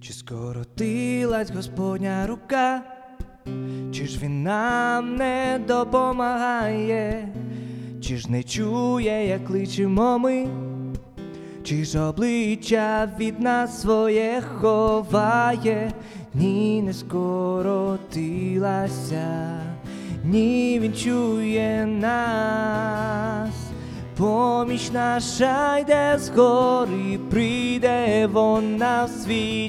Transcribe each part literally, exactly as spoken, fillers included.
Чи скоротилась Господня рука, чи ж він нам не допомагає, чи ж не чує, як кличемо ми, чи ж обличчя від нас своє ховає? Ні, не скоротилася, ні, він чує нас. Поміч наша йде згори, прийде вона в свій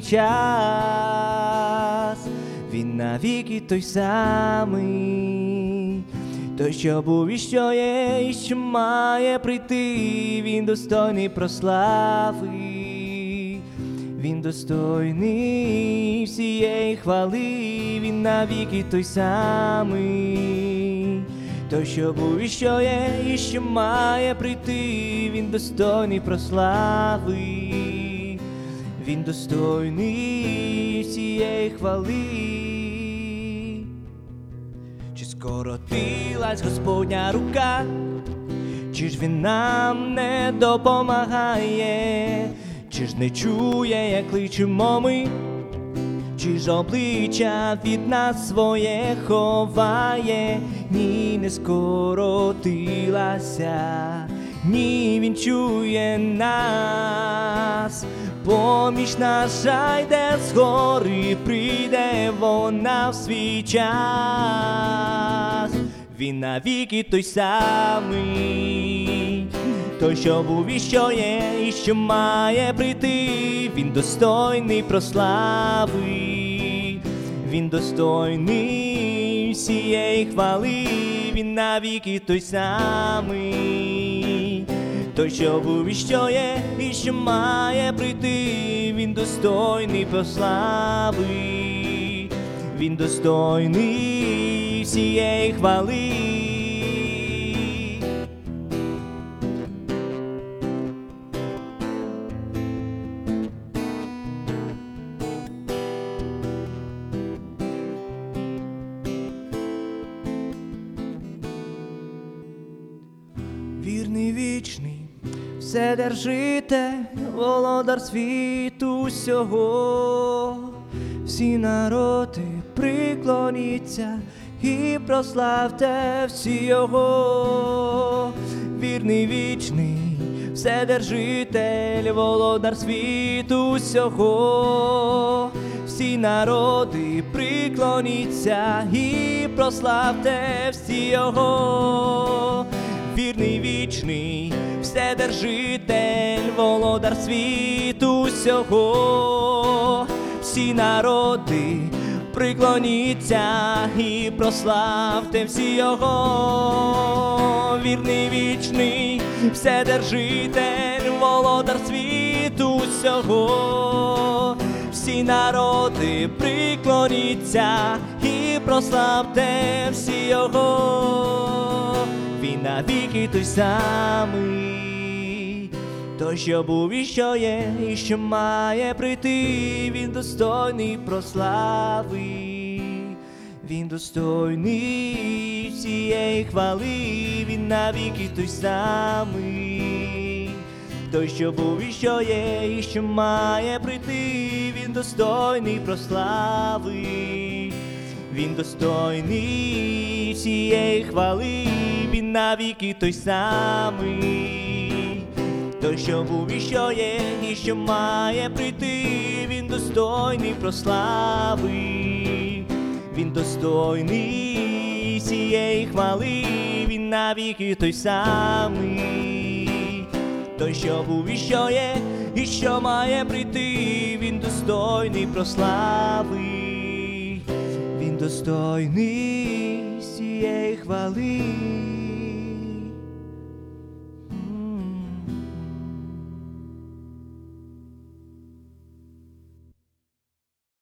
час. Він навіки той самий, той, що був і що є, і що має прийти. Він достойний прослави, він достойний всієї хвали. Він навіки той самий, той, що був і що є, і що має прийти. Він достойний прослави, він достойний всієї хвали. Чи скоротилась Господня рука, чи ж він нам не допомагає, чи ж не чує, як кличемо ми, чи ж обличчя від нас своє ховає? Ні, не скоротилася, ні, він чує нас. Поміч наша йде згори, прийде вона в свій час. Він навіки той самий, той, що був і що є, і що має прийти. Він достойний прослави, він достойний всієї хвали. Він навіки той самий, той, що був і що є, і що має прийти. Він достойний прослави, він достойний всієї хвали. Вірний, вічний, вседержитель, володар світу всього. Всі народи приклоніться і прославте всі його. Вірний, вічний, вседержитель, володар світу всього. Всі народи приклоніться і прославте всі його. Вірний, вічний, вседержитель, володар світу всього. Всі народи приклоніться і прославте всі його. Вірний, вічний, вседержитель, володар світу всього. Всі народи приклоніться і прославте всі його. Він навіки той самий, той, що був і що є, і що має прийти. Він достойний прослави, він достойний всієї хвали. Він навіки той самий, той, що був і що є, і що має прийти. Він достойний прослави, він достойний всієї хвали. Він навіки той самий, той, що був і що є, і що має прийти. Він достойний прослави, він достойний всієї хвали. Він навіки той самий, той, що був і що є, і що має прийти. Він достойний прослави, він достойний всієї хвали.